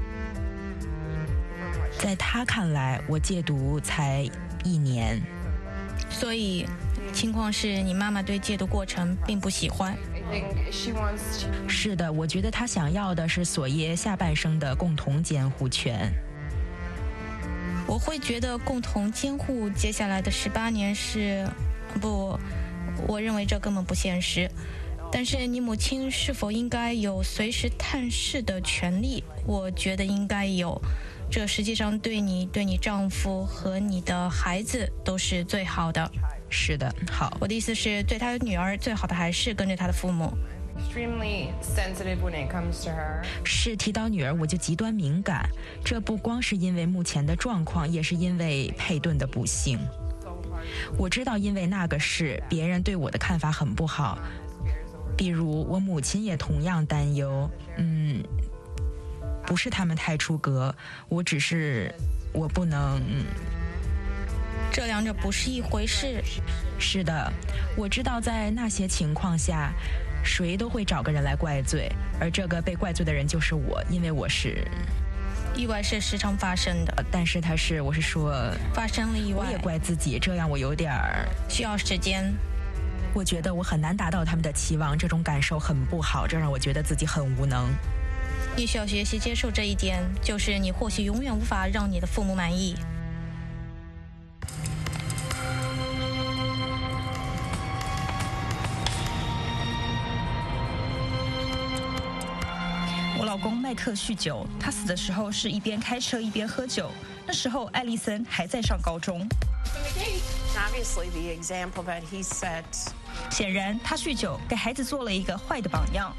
在他看来，我戒毒才一年。 所以，情况是你妈妈对戒毒过程并不喜欢。 是的，我觉得他想要的是索耶下半生的共同监护权。 我会觉得共同监护接下来的十八年是，不，我认为这根本不现实。但是你母亲是否应该有随时探视的权利？我觉得应该有。这实际上对你、对你丈夫和你的孩子都是最好的。 是的，好。 我的意思是，对他的女儿最好的还是跟着他的父母。 是提到女儿我就极端敏感，这不光是因为目前的状况，也是因为佩顿的不幸。我知道因为那个事，别人对我的看法很不好，比如我母亲也同样担忧。嗯，不是他们太出格，我只是我不能。 这两者不是一回事。 是的，我知道在那些情况下，谁都会找个人来怪罪，而这个被怪罪的人就是我，因为我是。 意外是时常发生的， 但是他是，我是说， 发生了意外， 我也怪自己，这样我有点儿需要时间。 我觉得我很难达到他们的期望，这种感受很不好，这让我觉得自己很无能。 你需要学习接受这一点，就是你或许永远无法让你的父母满意。 我老公麦克酗酒，他死的时候是一边开车一边喝酒。那时候艾丽森还在上高中。显然，他酗酒给孩子做了一个坏的榜样。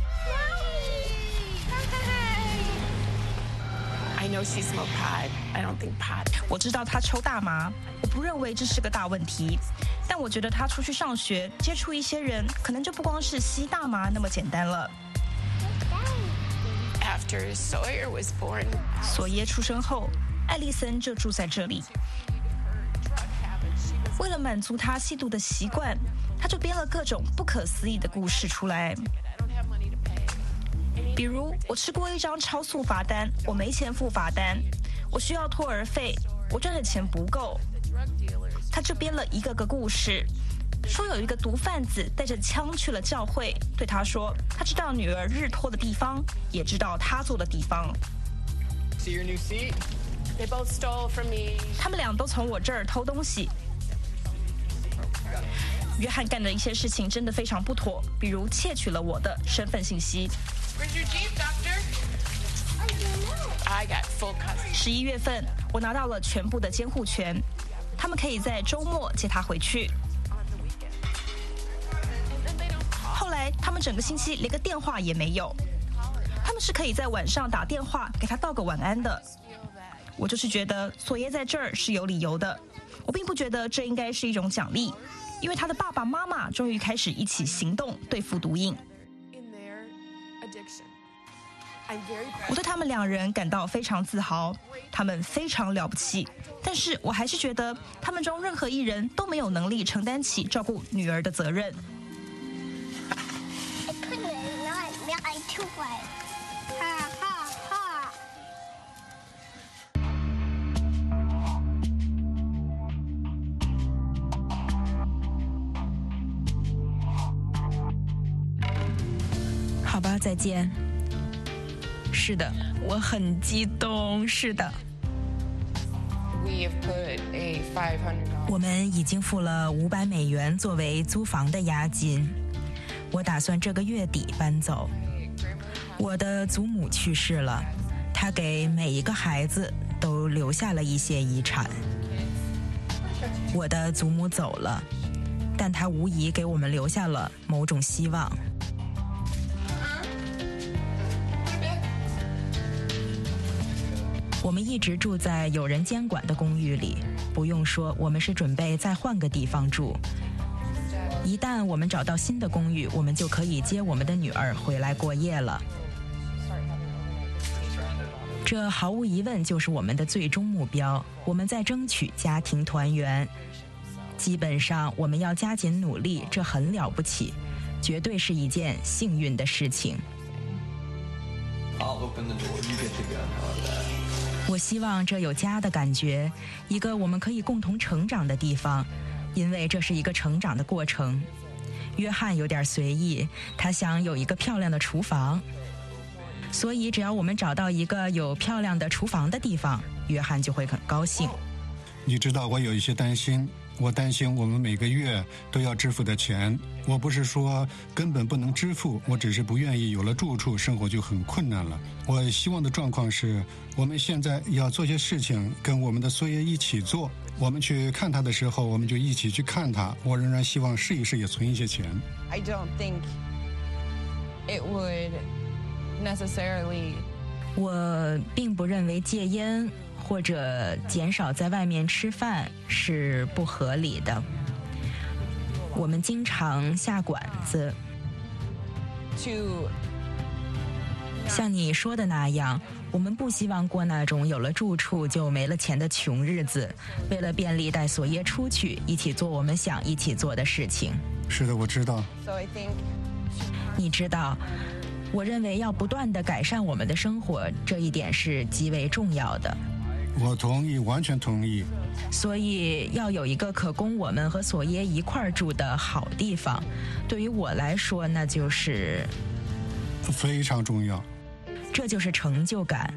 我知道他抽大麻，我不认为这是个大问题，但我觉得他出去上学，接触一些人，可能就不光是吸大麻那么简单了。索耶出生后，艾丽森就住在这里。为了满足他吸毒的习惯，他就编了各种不可思议的故事出来。比如，我吃过一张超速罚单，我没钱付罚单，我需要托儿费，我赚的钱不够。他就编了一个个故事，说有一个毒贩子带着枪去了教会，对他说他知道女儿日托的地方，也知道他坐的地方。他们俩都从我这儿偷东西。约翰干的一些事情真的非常不妥，比如窃取了我的身份信息。十一月份，我拿到了全部的监护权，他们可以在周末接他回去。后来，他们整个星期连个电话也没有，他们是可以在晚上打电话给他道个晚安的。我就是觉得索耶在这儿是有理由的，我并不觉得这应该是一种奖励，因为他的爸爸妈妈终于开始一起行动对付毒瘾。我对他们两人感到非常自豪，他们非常了不起，但是我还是觉得他们中任何一人都没有能力承担起照顾女儿的责任。 好吧，再见。是的，我很激动。是的，我们已经付了五百美元作为租房的押金。我打算这个月底搬走。我的祖母去世了，她给每一个孩子都留下了一些遗产。我的祖母走了，但她无疑给我们留下了某种希望。我们一直住在有人监管的公寓里，不用说，我们是准备再换个地方住。一旦我们找到新的公寓，我们就可以接我们的女儿回来过夜了。这毫无疑问就是我们的最终目标，我们在争取家庭团圆。基本上我们要加紧努力，这很了不起，绝对是一件幸运的事情。我希望这有家的感觉，一个我们可以共同成长的地方，因为这是一个成长的过程。约翰有点随意，他想有一个漂亮的厨房，所以只要我们找到一个有漂亮的厨房的地方，约翰就会很高兴。 你知道我有一些担心，我担心我们每个月都要支付的钱。我不是说根本不能支付，我只是不愿意有了住处生活就很困难了。我希望的状况是，我们现在要做些事情跟我们的索耶一起做，我们去看他的时候我们就一起去看他。我仍然希望试一试也存一些钱。 I don't think it would necessarily 我并不认为戒烟或者减少在外面吃饭是不合理的。我们经常下馆子，像你说的那样， 我们不希望过那种有了住处就没了钱的穷日子。为了便利带索耶出去，一起做我们想一起做的事情。 是的，我知道。 你知道，我认为要不断地改善我们的生活，这一点是极为重要的。 我同意，完全同意。 所以要有一个可供我们和索耶一块儿住的好地方，对于我来说，那就是非常重要。 这就是成就感。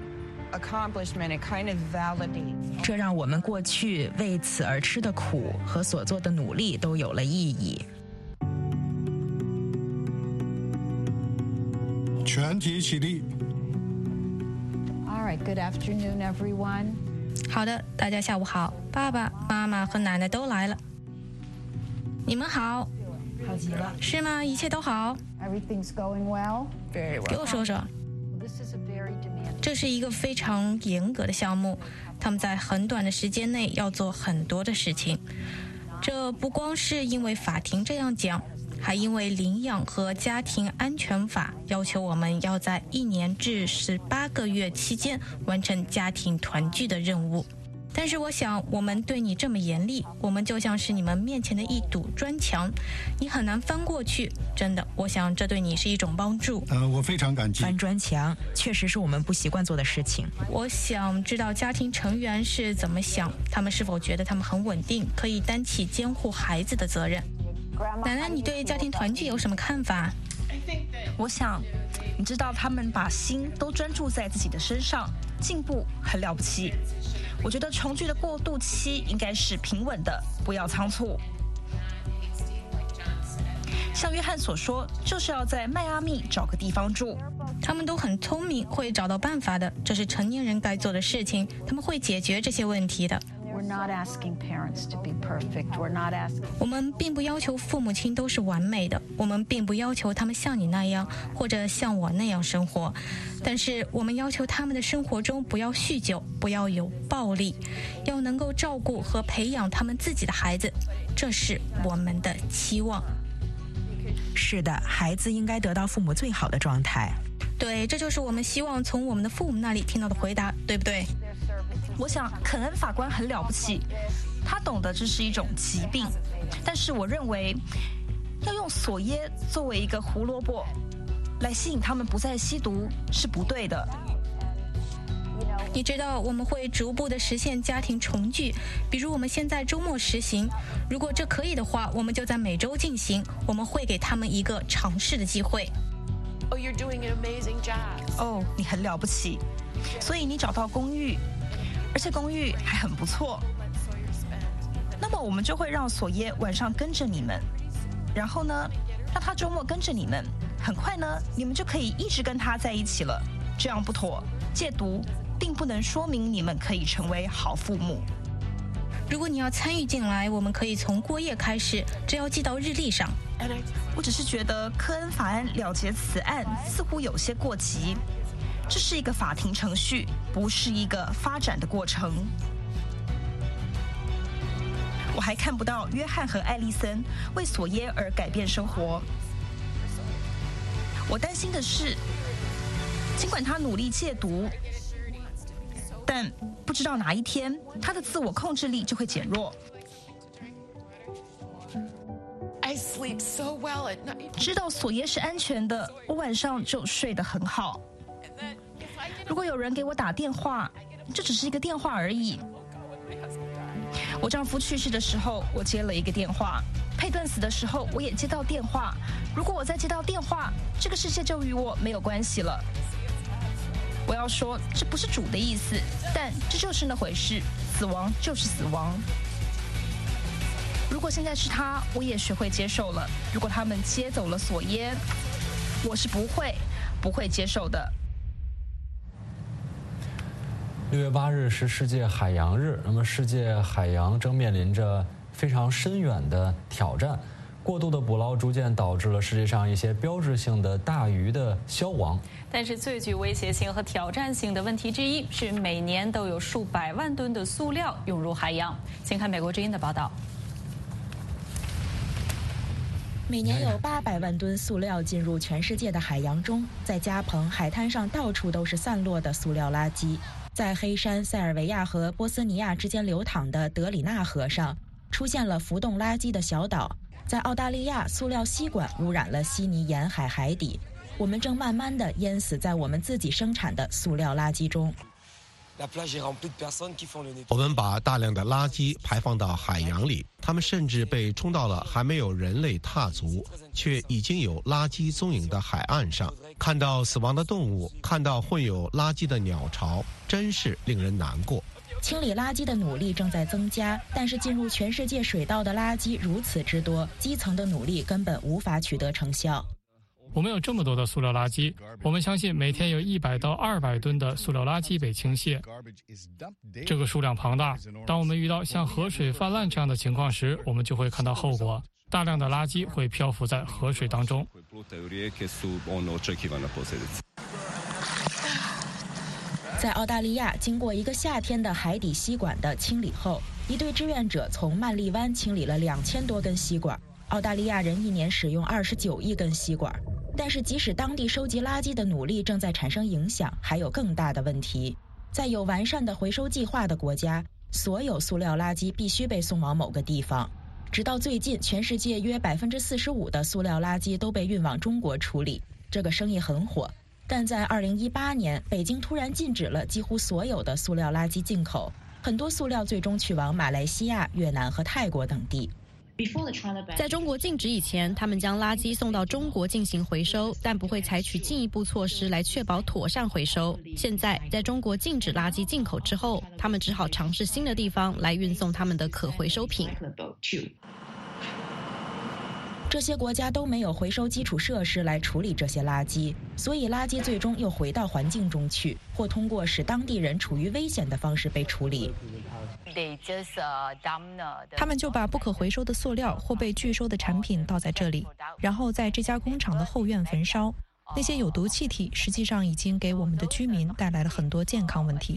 这让我们过去为此而吃的苦和所做的努力都有了意义。 全体起立。 All right, good afternoon, everyone. 好的，大家下午好，爸爸妈妈和奶奶都来了。你们好。 好极了。 是吗？一切都好。 Everything's going well. Very well. 给我说说。这是一个非常严格的项目，他们在很短的时间内要做很多的事情。这不光是因为法庭这样讲，还因为领养和家庭安全法要求我们要在一年至十八个月期间完成家庭团聚的任务。但是我想，我们对你这么严厉，我们就像是你们面前的一堵砖墙，你很难翻过去。真的，我想这对你是一种帮助。 呃，我非常感激。 翻砖墙确实是我们不习惯做的事情。 我想知道家庭成员是怎么想，他们是否觉得他们很稳定，可以担起监护孩子的责任。奶奶，你对家庭团聚有什么看法？ 我想，你知道他们把心都专注在自己的身上，进步很了不起。我觉得重聚的过渡期应该是平稳的，不要仓促。像约翰所说，就是要在迈阿密找个地方住。 他们都很聪明，会找到办法的，这是成年人该做的事情，他们会解决这些问题的。我们并不要求父母亲都是完美的，我们并不要求他们像你那样或者像我那样生活，但是我们要求他们的生活中不要酗酒，不要有暴力，要能够照顾和培养他们自己的孩子，这是我们的期望。 是的，孩子应该得到父母最好的状态。 对，这就是我们希望从我们的父母那里听到的回答，对不对？ 我想肯恩法官很了不起，他懂得这是一种疾病，但是我认为要用索耶作为一个胡萝卜来吸引他们不再吸毒是不对的。 你知道我们会逐步的实现家庭重聚，比如我们现在周末实行，如果这可以的话，我们就在每周进行，我们会给他们一个尝试的机会。 Oh, you're doing an amazing job. 哦，你很了不起，所以你找到公寓，而且公寓还很不错。那么我们就会让索耶晚上跟着你们，然后呢，让他周末跟着你们。很快呢，你们就可以一直跟他在一起了。这样不妥，戒毒并不能说明你们可以成为好父母。 如果你要参与进来，我们可以从过夜开始，这要记到日历上。 我只是觉得科恩法案了结此案似乎有些过急，这是一个法庭程序，不是一个发展的过程。我还看不到约翰和艾丽森为索耶而改变生活。我担心的是，尽管他努力戒毒，但不知道哪一天他的自我控制力就会减弱。 I sleep so well at night. 知道索耶是安全的，我晚上就睡得很好。如果有人给我打电话，这只是一个电话而已。我丈夫去世的时候，我接了一个电话；佩顿死的时候，我也接到电话。如果我再接到电话，这个世界就与我没有关系了。我要说，这不是主的意思，但这就是那回事。死亡就是死亡。如果现在是他，我也学会接受了。如果他们接走了索耶，我是不会不会接受的。 六月八日是世界海洋日，那么世界海洋正面临着非常深远的挑战。过度的捕捞逐渐导致了世界上一些标志性的大鱼的消亡。 但是最具威胁性和挑战性的问题之一是，每年都有数百万吨的塑料涌入海洋。请看美国之音的报道。 每年有八百万吨塑料进入全世界的海洋中，在加蓬海滩上到处都是散落的塑料垃圾。在黑山、塞尔维亚和波斯尼亚之间流淌的德里纳河上，出现了浮动垃圾的小岛。在澳大利亚，塑料吸管污染了悉尼沿海海底。我们正慢慢地淹死在我们自己生产的塑料垃圾中。 我们把大量的垃圾排放到海洋里，它们甚至被冲到了还没有人类踏足，却已经有垃圾踪影的海岸上。看到死亡的动物，看到混有垃圾的鸟巢，真是令人难过。 清理垃圾的努力正在增加，但是进入全世界水道的垃圾如此之多，基层的努力根本无法取得成效。 我们有这么多的塑料垃圾，我们相信每天有一百到二百吨的塑料垃圾被倾泻，这个数量庞大。当我们遇到像河水泛滥这样的情况时，我们就会看到后果，大量的垃圾会漂浮在河水当中。 在澳大利亚，经过一个夏天的海底吸管的清理后，一队志愿者从曼利湾清理了两千多根吸管。澳大利亚人一年使用二十九亿根吸管。但是即使当地收集垃圾的努力正在产生影响，还有更大的问题。在有完善的回收计划的国家，所有塑料垃圾必须被送往某个地方。直到最近，全世界约百分之四十五的塑料垃圾都被运往中国处理，这个生意很火。但在二零一八年，北京突然禁止了几乎所有的塑料垃圾进口，很多塑料最终去往马来西亚、越南和泰国等地。 在中国禁止以前，他们将垃圾送到中国进行回收，但不会采取进一步措施来确保妥善回收。现在，在中国禁止垃圾进口之后，他们只好尝试新的地方来运送他们的可回收品。 这些国家都没有回收基础设施来处理这些垃圾，所以垃圾最终又回到环境中去，或通过使当地人处于危险的方式被处理。 他们就把不可回收的塑料或被拒收的产品倒在这里，然后在这家工厂的后院焚烧。那些有毒气体实际上已经给我们的居民带来了很多健康问题。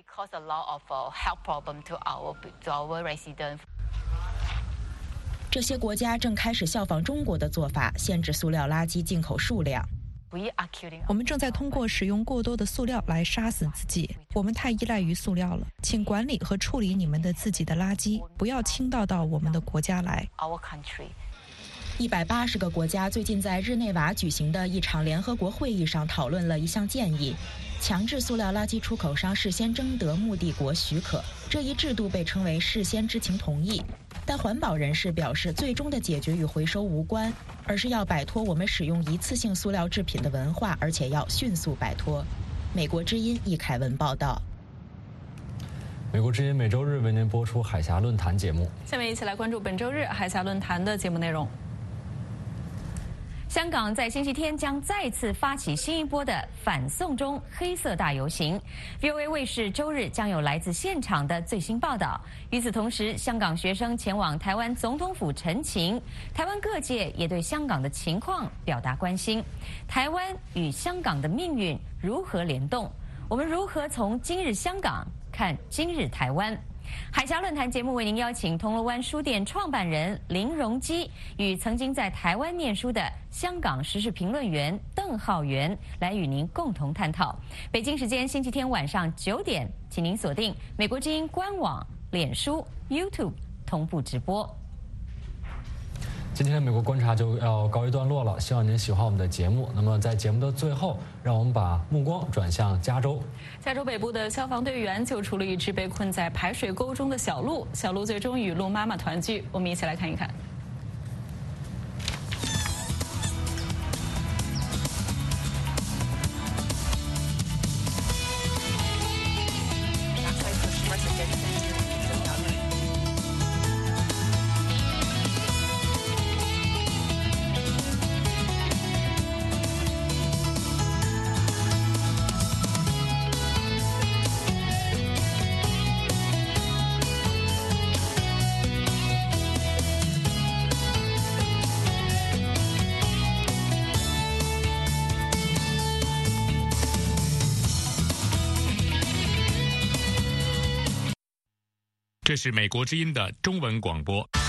这些国家正开始效仿中国的做法，限制塑料垃圾进口数量。 我们正在通过使用过多的塑料来杀死自己。我们太依赖于塑料了，请管理和处理你们的自己的垃圾，不要倾倒到我们的国家来。 一百八十个国家最近在日内瓦举行的一场联合国会议上讨论了一项建议，强制塑料垃圾出口商事先征得目的国许可。这一制度被称为事先知情同意。但环保人士表示，最终的解决与回收无关，而是要摆脱我们使用一次性塑料制品的文化，而且要迅速摆脱。美国之音易凯文报道。 美国之音每周日为您播出海峡论坛节目。 下面一起来关注本周日海峡论坛的节目内容。香港在星期天将再次发起新一波的反送中黑色大游行。V O A 卫视周日将有来自现场的最新报道。与此同时，香港学生前往台湾总统府陈情，台湾各界也对香港的情况表达关心。台湾与香港的命运如何联动？我们如何从今日香港看今日台湾？海峡论坛节目为您邀请铜锣湾书店创办人林荣基与曾经在台湾念书的香港时事评论员邓浩源来与您共同探讨。北京时间星期天晚上九点，请您锁定美国之音官网、脸书、YouTube 同步直播。 今天的美国观察就要告一段落了，希望您喜欢我们的节目。那么在节目的最后，让我们把目光转向加州。 加州北部的消防队员救出了一只被困在排水沟中的小鹿，小鹿最终与鹿妈妈团聚。我们一起来看一看。 这是美国之音的中文广播。